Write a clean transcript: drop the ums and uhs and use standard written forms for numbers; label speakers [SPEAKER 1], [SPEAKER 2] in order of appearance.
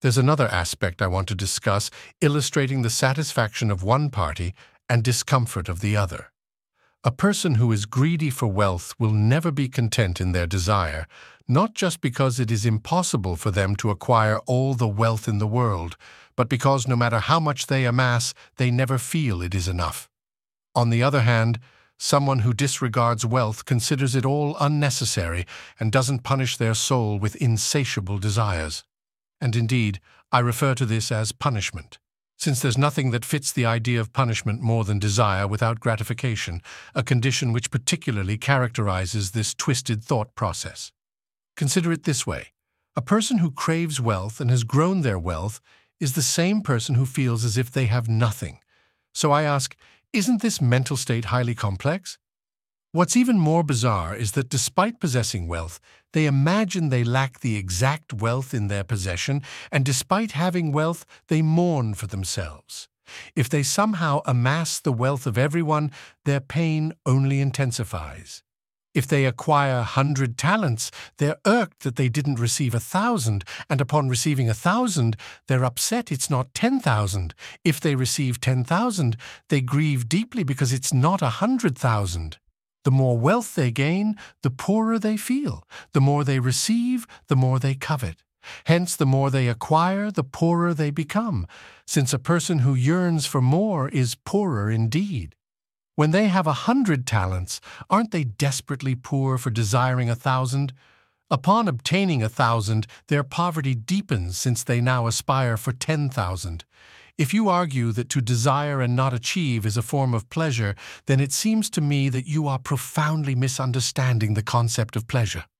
[SPEAKER 1] There's another aspect I want to discuss, illustrating the satisfaction of one party and discomfort of the other. A person who is greedy for wealth will never be content in their desire, not just because it is impossible for them to acquire all the wealth in the world, but because no matter how much they amass, they never feel it is enough. On the other hand, someone who disregards wealth considers it all unnecessary and doesn't punish their soul with insatiable desires. And indeed, I refer to this as punishment, since there's nothing that fits the idea of punishment more than desire without gratification, a condition which particularly characterizes this twisted thought process. Consider it this way. A person who craves wealth and has grown their wealth is the same person who feels as if they have nothing. So I ask, isn't this mental state highly complex? What's even more bizarre is that despite possessing wealth, they imagine they lack the exact wealth in their possession, and despite having wealth, they mourn for themselves. If they somehow amass the wealth of everyone, their pain only intensifies. If they acquire 100 talents, they're irked that they didn't receive 1,000, and upon receiving 1,000, they're upset it's not 10,000. If they receive 10,000, they grieve deeply because it's not 100,000. The more wealth they gain, the poorer they feel. The more they receive, the more they covet. Hence, the more they acquire, the poorer they become, since a person who yearns for more is poorer indeed. When they have 100 talents, aren't they desperately poor for desiring 1,000? Upon obtaining 1,000, their poverty deepens since they now aspire for 10,000. If you argue that to desire and not achieve is a form of pleasure, then it seems to me that you are profoundly misunderstanding the concept of pleasure.